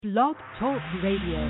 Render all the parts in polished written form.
Blog Talk Radio.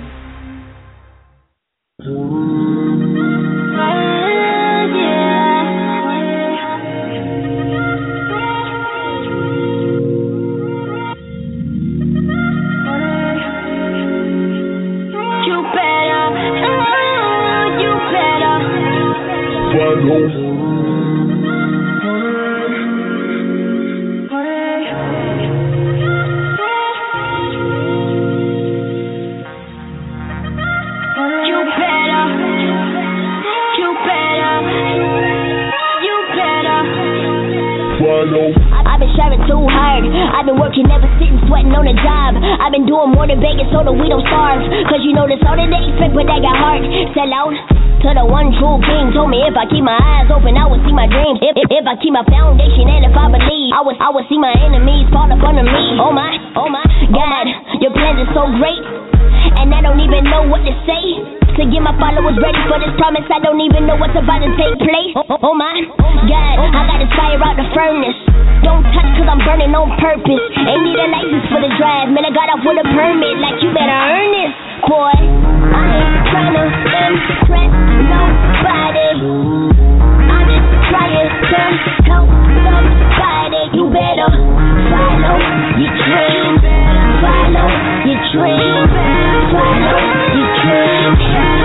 I've been striving too hard. I've been working, never sitting, sweating on the job. I've been doing more than begging so that we don't starve. Cause you know that's all that they expect, but they got heart. Sell out to the one true king. Told me if I keep my eyes open, I would see my dreams. If I keep my foundation and if I believe, I would see my enemies fall up under me. Oh my God, your plans are so great, and I don't even know what to say. To get my followers ready for this promise, I don't even know what's about to take place. Oh my God, I gotta fire out the furnace. Don't touch cause I'm burning on purpose. Ain't need a license for the drive, man, I got off with a permit. Like you better earn this, boy. I ain't tryna impress nobody. I'm just trying to help somebody. You better follow your dream. Follow your dream. Follow your dream.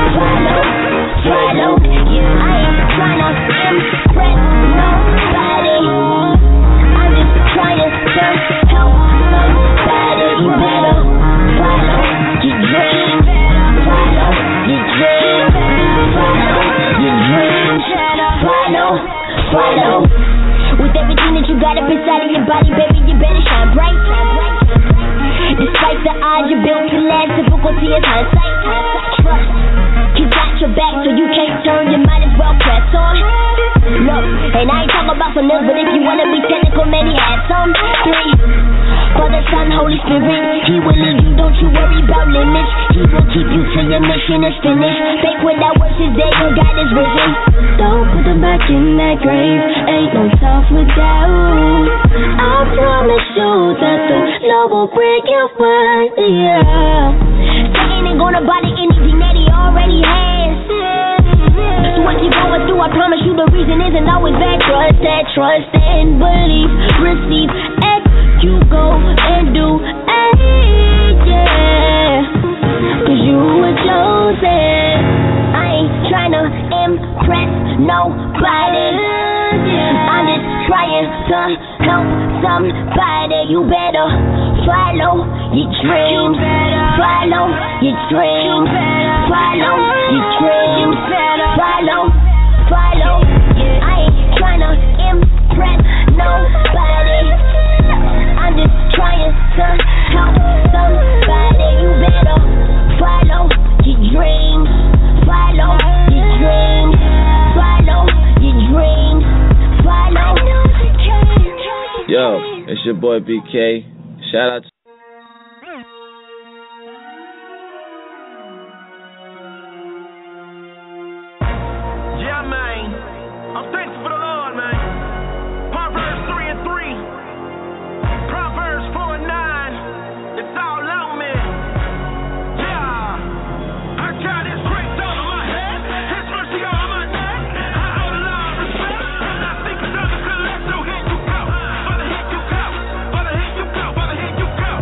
Follow. I ain't tryna impress nobody. I'm just trying to help somebody. You better follow your dream. Follow your dream. Follow your dream. Follow. With everything that you got up inside of your body, baby, you better shine bright. Despite the odds, you're built to last. Difficulty is hindsight. Trust. You got your back, so you can't turn. You might as well press on. Look, and I ain't talking about some niggas, but if you wanna be technical, man, he had some. 3, Father, Son, Holy Spirit, He will lead you. Don't you worry about limits. He will keep you till your mission is finished. Faith without works is dead. Your God is risen. Don't put them back in that grave. Ain't no tough without. I promise you that the Lord will break your word. Yeah. Satan ain't gonna bother anything that he already has. So what you going through, I promise you the reason isn't always bad. Trust and believe. Receive as you go and do. Yeah. Cause you were chosen. I ain't tryna impress nobody. I'm just trying to help somebody. You better follow your dreams. Follow your dreams. Follow your dreams. Follow. I ain't tryna impress nobody. I'm just trying to help somebody. You better follow your dreams. Follow your dreams. Follow your dreams. Follow. Yo, it's your boy BK. Shout out to Here you go.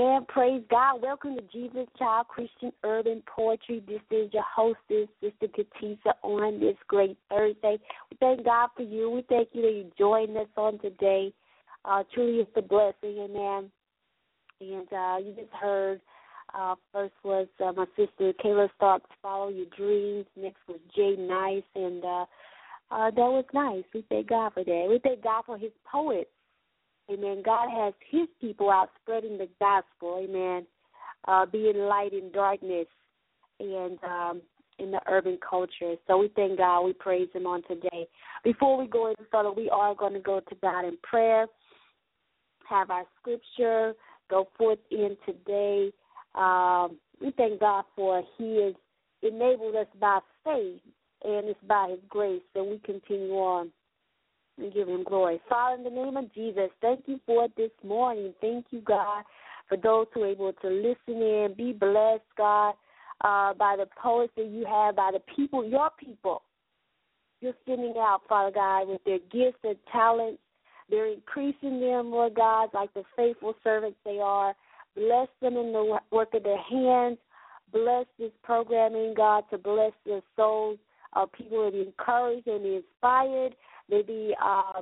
Amen. Praise God. Welcome to Jesus Child Christian Urban Poetry. This is your hostess, Sister Katisa, on this great Thursday. We thank God for you. We thank you that you joined us on today. Truly it's a blessing. Amen. And you just heard, first was my sister Kayla Starks, Follow Your Dreams. Next was Jay Nice, and that was nice. We thank God for that. We thank God for his poets. Amen. God has his people out spreading the gospel. Amen. Being light in darkness and in the urban culture. So we thank God. We praise him on today. Before we go any further, we are going to go to God in prayer, have our scripture, go forth in today. We thank God for he has enabled us by faith, and it's by his grace that we continue on. And give him glory. Father, in the name of Jesus, thank you for this morning. Thank you, God, for those who are able to listen in. Be blessed, God, by the poets that you have, by the people, your people. You're sending out, Father God, with their gifts and talents. They're increasing them, Lord God, like the faithful servants they are. Bless them in the work of their hands. Bless this programming, God, to bless their souls of people to be encouraged and be inspired. They be,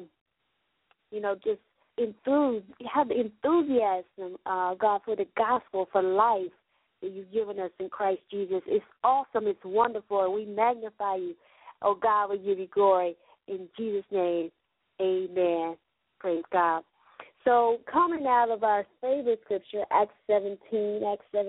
just enthused, have the enthusiasm, God, for the gospel, for life that you've given us in Christ Jesus. It's awesome. It's wonderful. And we magnify you. Oh, God, we give you glory. In Jesus' name, amen. Praise God. So coming out of our favorite scripture, Acts 17. In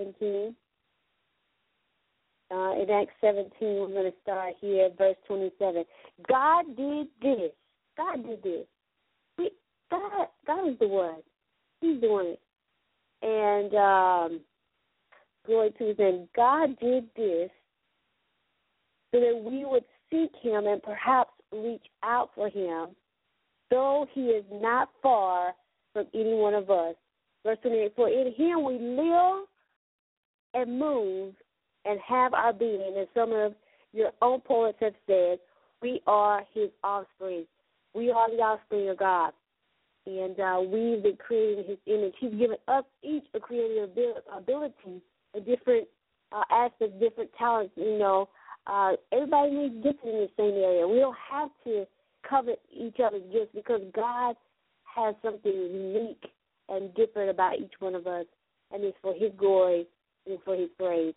Acts 17, we're going to start here at verse 27. God did this. God did this. God is the one. He's doing it. And glory to his name. God did this so that we would seek him and perhaps reach out for him, though he is not far from any one of us. Verse 28, for in him we live and move and have our being, as some of your own poets have said, we are his offspring. We are the offspring of God. And we've been created in his image. He's given us each a creative ability, a different aspects, different talents. Everybody needs gifts in the same area. We don't have to covet each other's gifts because God has something unique and different about each one of us, and it's for his glory and it's for his praise.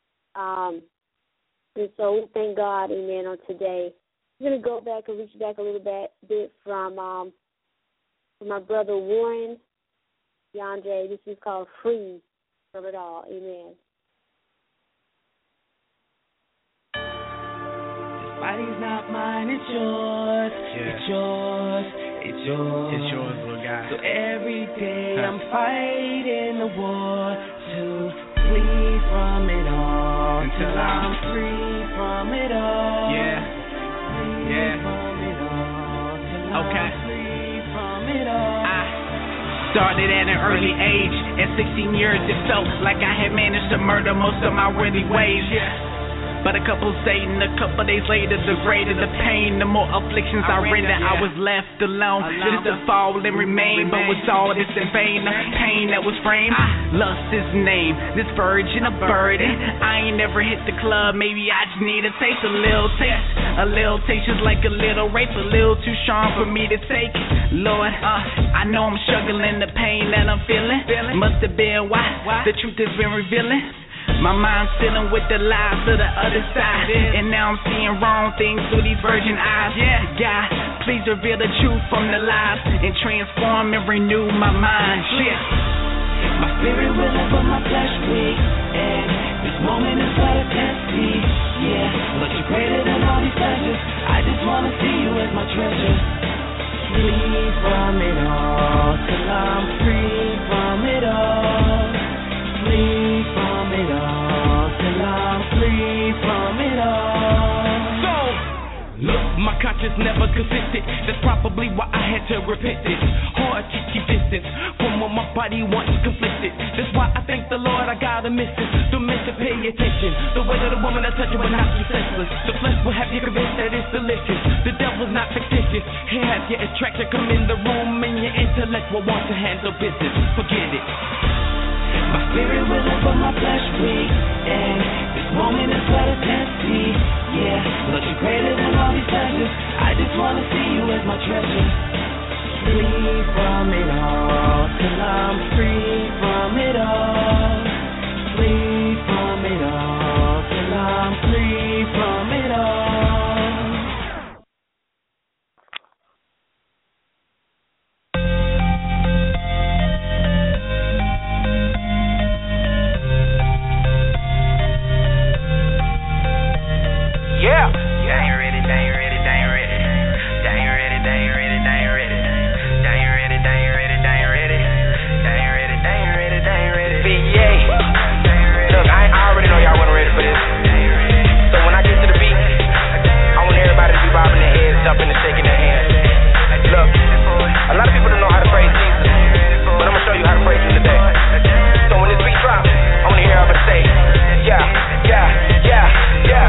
And so we thank God, amen, on today. I'm going to go back and reach back a little bit from my brother Warren DeAndre. This is called Free from It All. Amen. This body's not mine, it's yours. Yeah. It's yours. It's yours. It's yours, little guy. So every day I'm fighting the war to flee from it all until I'm free from it all. Yeah. Free from it all till I'm free from it all. I started at an early age. At 16 years, it felt like I had managed to murder most of my worthy ways. Yeah. But a couple Satan, a couple days later, the greater the pain, the more afflictions I rendered, I was left alone. Just to fall and remain, but was all this in vain? The pain that was framed, lust is name, this virgin a burden. I ain't never hit the club, maybe I just need a taste, a little taste just like a little rape, a little too strong for me to take. Lord, I know I'm struggling, the pain that I'm feeling must have been why the truth has been revealing. My mind's filling with the lies of the other side, and now I'm seeing wrong things through these virgin eyes. God, please reveal the truth from the lies and transform and renew my mind. My spirit willing, but my flesh weak, and this moment is but a test me. But you're greater than all these pleasures. I just wanna see you as my treasure. Free from it all till I'm free from it all. Free from it all till I'm free from it all. So, look, my conscience never consistent. That's probably why I had to repent it. Hard to keep distance from what my body wants conflicted. That's why I thank the Lord I got a mission. The men to pay attention. The way that a woman I touch it will not be senseless. The flesh will have you convinced that it's delicious. The devil's not fictitious. He has your attraction come in the room and your intellect will want to handle business. Forget it. My spirit willing but my flesh weak. And this moment is but a test, see. Yeah, Lord, you're greater than all these pleasures. I just wanna see you as my treasure. Free from it all, till I'm free from it all. Free from it all, till I'm free from it all. Yeah. They ain't ready, they ain't ready, they ain't ready. They ain't ready, they ain't ready, they ain't ready. They ain't ready, they ain't ready, they ain't ready. They ain't ready, they ain't ready, they ain't ready. BA. Look, I already know y'all wasn't ready for this. So when I get to the beat, I want everybody to be bobbing their heads, jumping and shaking their hands. Look, a lot of people don't know how to praise Jesus, but I'm gonna show you how to praise him today. So when this beat drops, I wanna hear everybody say, yeah, yeah, yeah, yeah.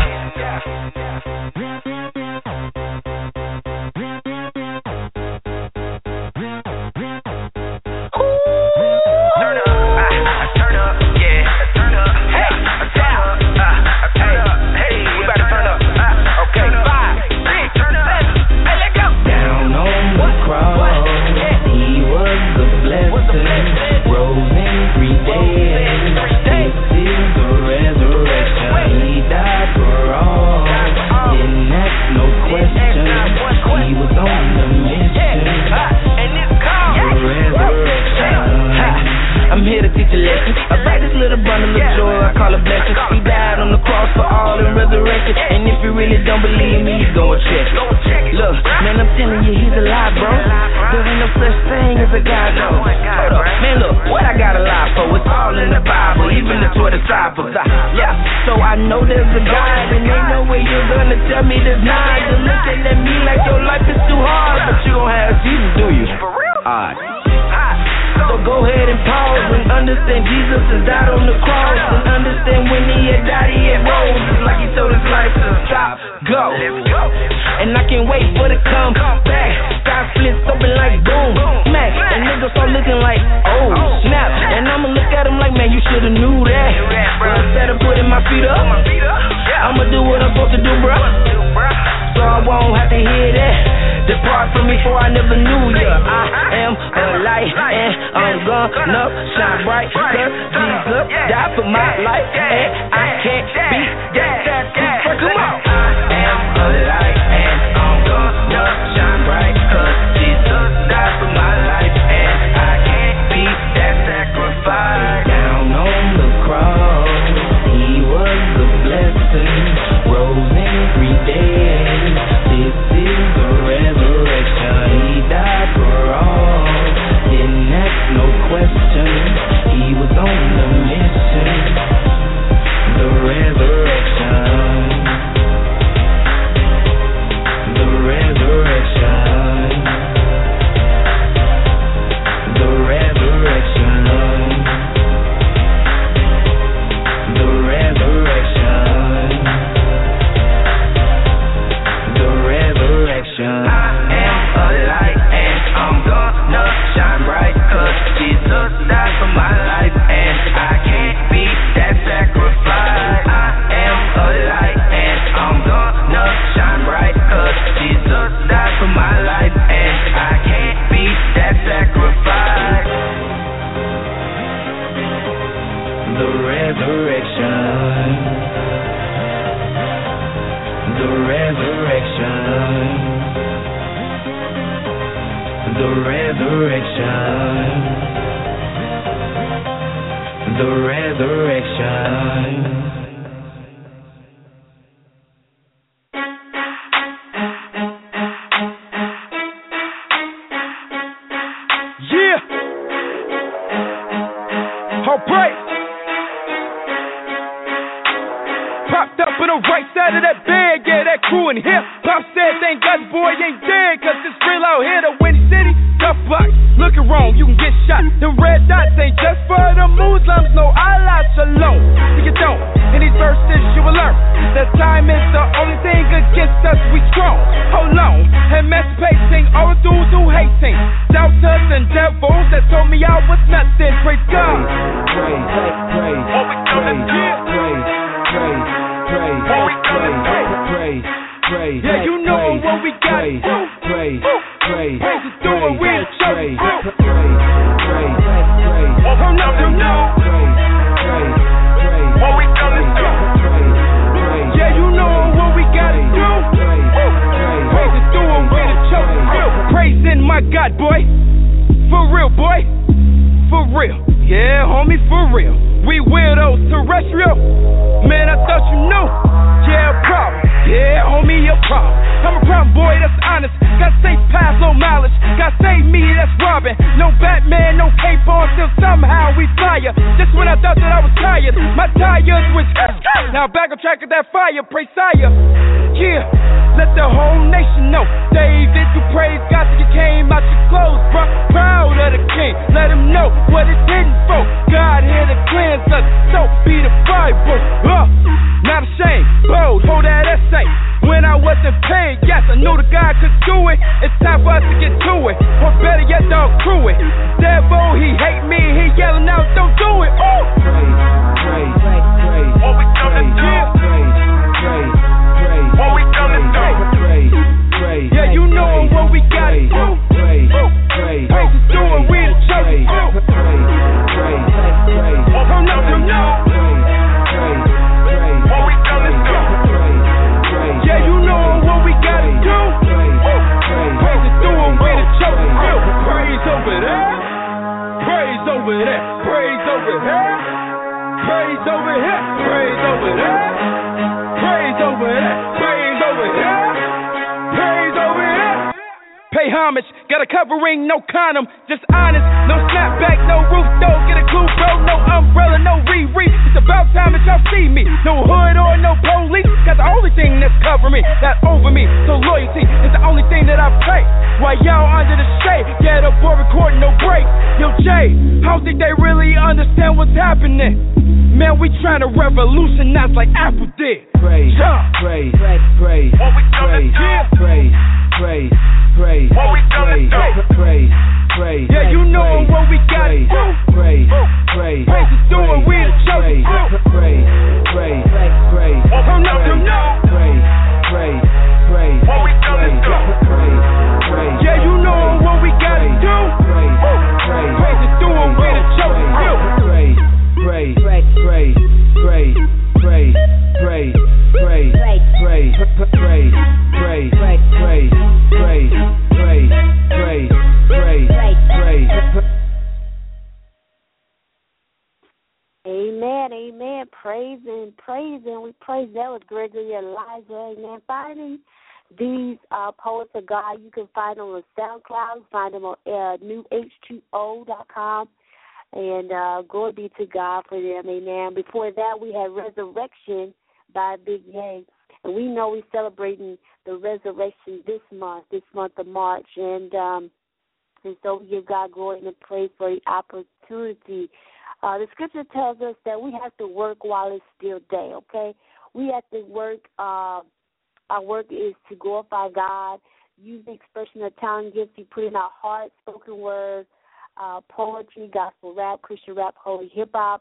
Doubters and devils that told me I was nothing. Praise God. praise. Yeah, you know what we got to do. Praise is doing we the chosen few. Praise. Turn up, turn up. What we gonna do? Yeah, you know what we gotta do. Praise is doing we the chosen few. Praising my God, boy. For real, boy. For real. Yeah, homie, for real. We weirdos, terrestrial. Man, I thought you knew. Yeah, problem. Yeah, homie, your problem. I'm a problem boy, that's honest. Got safe paths, low mileage. Got save me, that's Robin. No Batman, no cape on, still somehow we fire. Just when I thought that I was tired, my tires was now back on track of that fire, praise sire. Yeah, let the whole nation know. David, you praise God that you came out your clothes, bro. Proud of the king, let him know what it didn't for. God here to cleanse us, so be the Bible. Not ashamed, bold, hold that essay. When I wasn't paid, yes, I knew the God could do it. It's time for us to get to it, or better yet, dog, crew it. Devil, he hate me, he yelling out, don't do it. Ooh. Praise. What we gonna do? What we gonna do? Yeah, you know what we gotta do. Praise is doing we the chosen few. Turn up, turn up. What we gonna do? Yeah, you know what we gotta do. Praise is doing we the chosen few. Praise over there. Praise over there. Praise over here. Praise over here. Praise over there. Praise over there. Praise over here. Praise over here. Pay homage, got a covering, no condom, just honest, no snapback, no roof though, get a clue bro, no umbrella, no re-re, it's about time that y'all see me, no hood or no police, got the only thing that's covering me, that over me, so loyalty is the only thing that I pray, while y'all under the shade, get up or recording, no break, yo Jay, I don't think they really understand what's happening, man we trying to revolutionize like Apple did, praise, praise, praise, what we gonna do? Praise. What we gonna do? Praise. Yeah, you know what we gotta do. Praise is doing we the chosen few. Praise. Turn up, turn up. What we gonna do? Yeah, you know what we gotta do. Praise is doing we the chosen few. Amen. Praising. We praise that with Gregory Elijah. Amen. Finding these poets of God, you can find them on SoundCloud, find them on newh2o.com. And glory be to God for them. Amen. Before that, we had Resurrection by Big Yay. And we know we're celebrating the resurrection this month of March. And so we give God glory and praise for the opportunity. The scripture tells us that we have to work while it's still day, okay? We have to work. Our work is to glorify God, use the expression of talent gifts we put in our hearts, spoken word, poetry, gospel rap, Christian rap, holy hip-hop,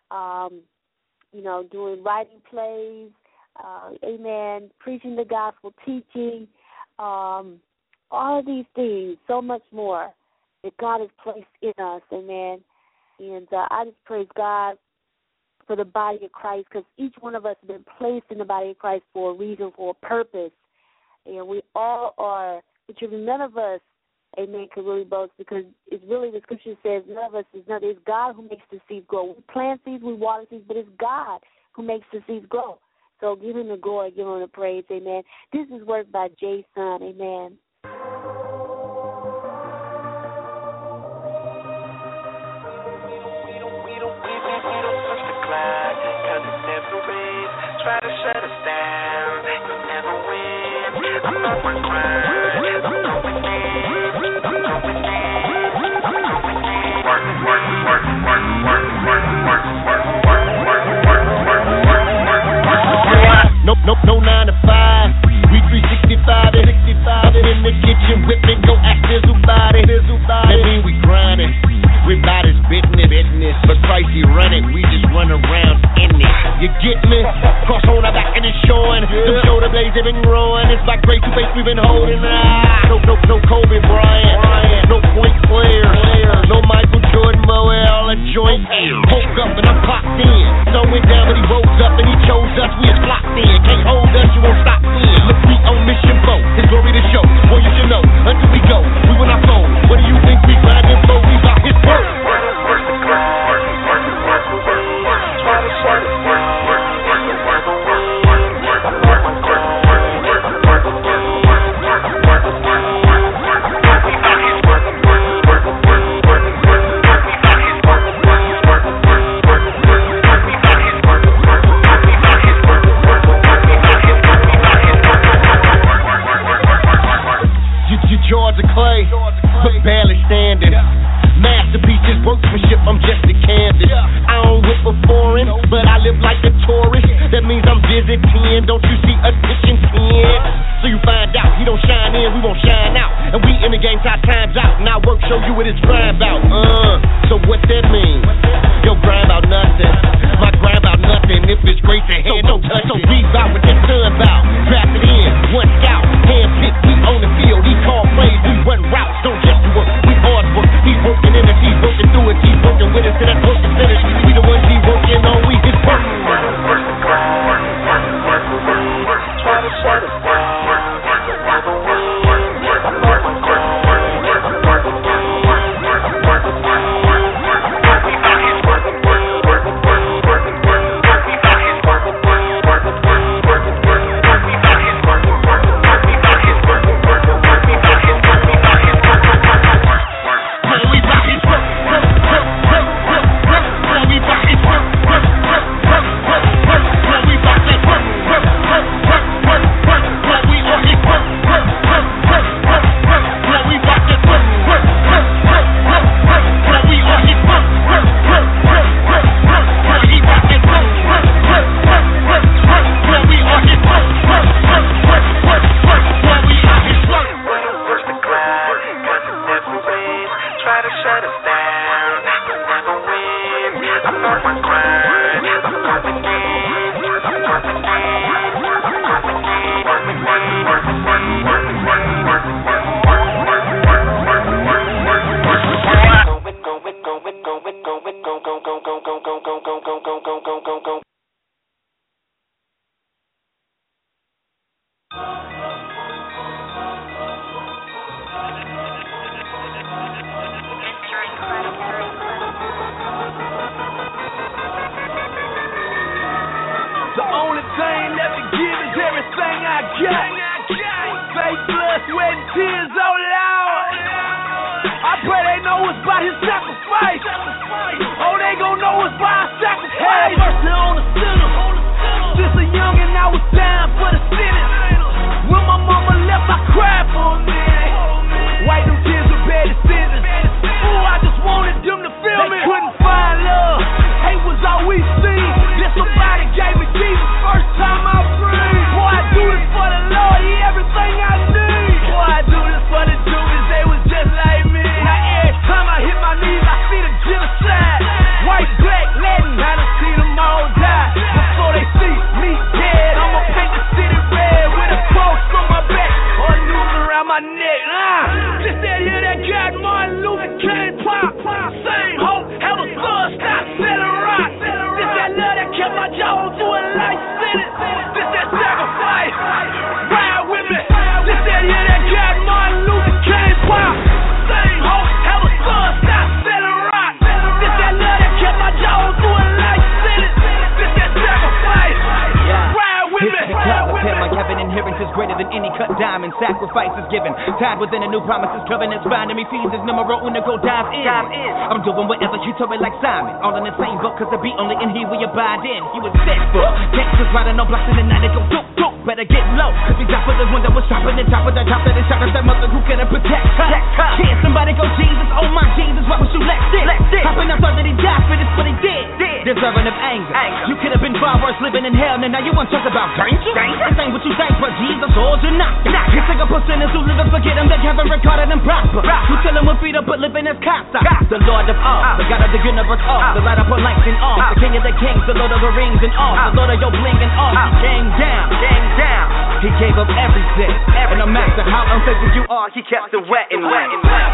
doing writing plays, amen, preaching the gospel, teaching, all of these things, so much more that God has placed in us, amen. And I just praise God for the body of Christ, because each one of us has been placed in the body of Christ for a reason, for a purpose. And we all are, but none of us, amen, can really boast, because it's really, the scripture says, none of us is nothing. It's God who makes the seeds grow. We plant seeds, we water seeds, but it's God who makes the seeds grow. So give him the glory, give him the praise, amen. This is work by Jay Sun, amen. Try to shut us down, you'll never win. I'm on my grind, I'm going No 9 to 5. We 365 and 65 in the kitchen, whipping, go ask Bizzle body. That mean we grinding. We about his business, but Christ he running. We just run around in it. You get me? Cross on our back and it's showing. Them shoulder blades have been run. It's by grace and faith we've been holding. No Kobe Bryant, no point player, no Michael Jordan, Moel, a joint. Woke up and I'm clocked in. Sun went down but he rose up and he chose us. We is locked in. Can't hold us, you won't stop in. Look, we on mission boat. His glory to show. Boy, you should know. Until we go, we will not fold. What do you think we grinding for? We got his work. Jars of clay, but barely standing. Masterpieces, workmanship, I'm just a canvas. I don't whip a foreign, but I live like a tourist. That means I'm visiting, don't you see attention 10? So you find out, he don't shine in, we won't shine out. And we in the game, tie times out. Now work show you what it's grind about. So what that mean? Yo, grind about nothing. My grind about nothing. If it's great to hand, don't touch. So read about what that done about. Drafted in, one scout, hand picked, we on the field. He called plays, we run routes, don't just work. We hard work. He's working in it, he's working through it, he's working with us, and that's work to finish. We the ones he working on, we his work. Try to shut us down. Within a new promises, covenants binding me, fees is numero uno, go dive in. I'm doing whatever you told me like Simon. All in the same boat, cause the beat only in here we abide in. He was set for gangsters riding on blocks in the night, they go doop doop. Better get low, cause we die for the one that was stopping the top of the top that is shot at that mother who couldn't protect her. Can't somebody go Jesus, oh my Jesus, why was you let this? Hopping out thought that he died for this, but he did. Deserving of anger. You could have been far worse living in hell, and now you want to talk about danger? This ain't what you think, but Jesus, or you're not. sick of sinners who live and forget him, that haven't recorded and prosper. Who tell him with feet up but living as casa. The Lord of all, the God of the universe, all. The light upon lights and all. The King of the kings, the Lord of the rings and all. The Lord of your bling and all. He came down. He gave up everything. And no matter how unfaithful you are, he kept it wet and wet.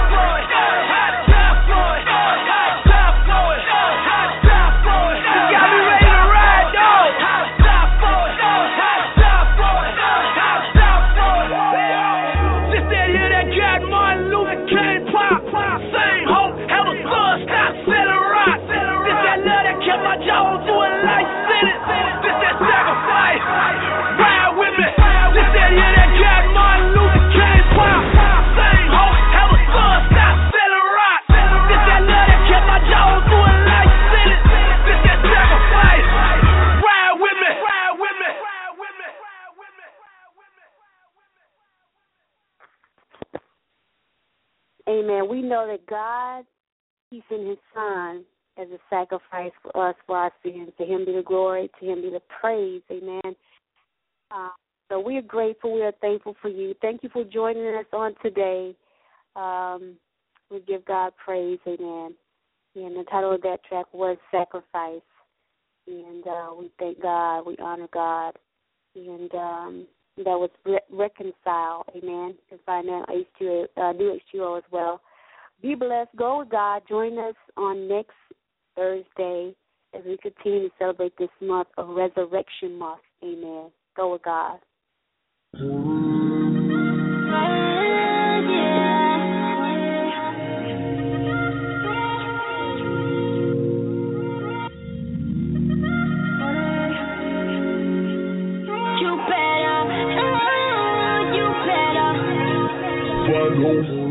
Amen. We know that God, He sent His Son as a sacrifice for us for our sins. To Him be the glory, to Him be the praise. Amen. So we are grateful. We are thankful for you. Thank you for joining us on today. We give God praise. Amen. And the title of that track was Sacrifice. And we thank God. We honor God. And that was Reconcile. Amen. You can find that on New H2O as well. Be blessed. Go with God. Join us on next Thursday as we continue to celebrate this month of Resurrection Month. Amen. Go with God. You better.